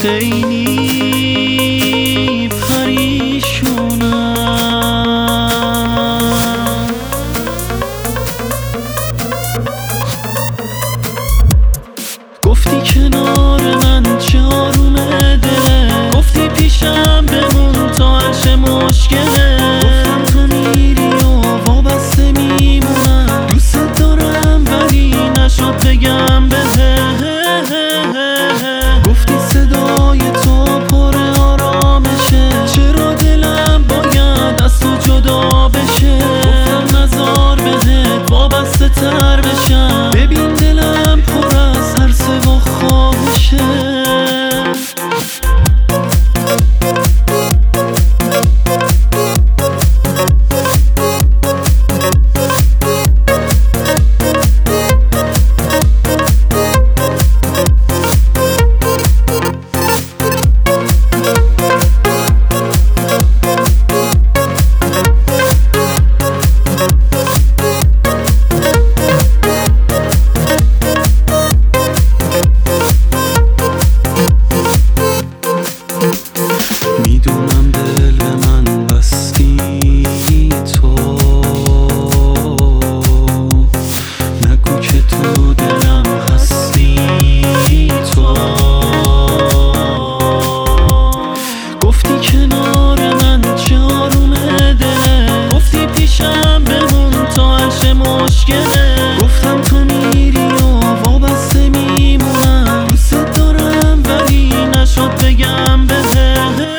خیلی پریشونم. گفتی کنار من چه آرومه دله، گفتی پیشم بمون تا هرچه مشکله. گفتم تو میری و وابسته میمونم، دوست دارم ولی نشد بگم بهت. گفتی صدای تو پر آرامشه، چرا دلم باید از تو جدا بشه. گفتم نزار بهت وابسته تر بشم، ببین دلم پر از ترسه و خواهشه. میدونم دل به من بستی تو، نگو که تو دلم هستی تو. گفتی کنار من چه آرومه دله، گفتی پیشم بمون تا هرچه مشکله. گفتم تو میری و وابسته میمونم، دوست دارم ولی نشد بگم بهت.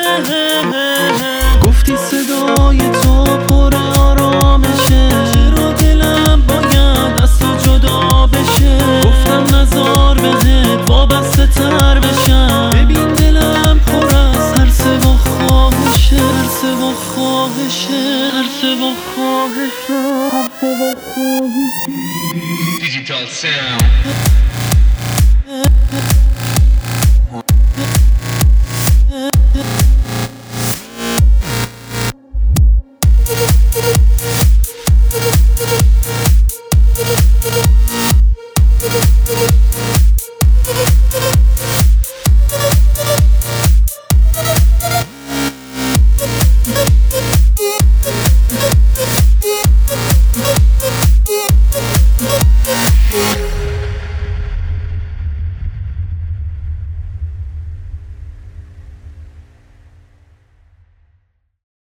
گفتی صدای تو پر آرامشه، چرا دلم باید از تو جدا بشه. گفتم نزار بهت وابسته تر بشم، ببین دلم پر از ترسه و خواهشه. ترسه و خواهشه، ترسه و خواهشه، ترسه و خواهشه. Digital sound.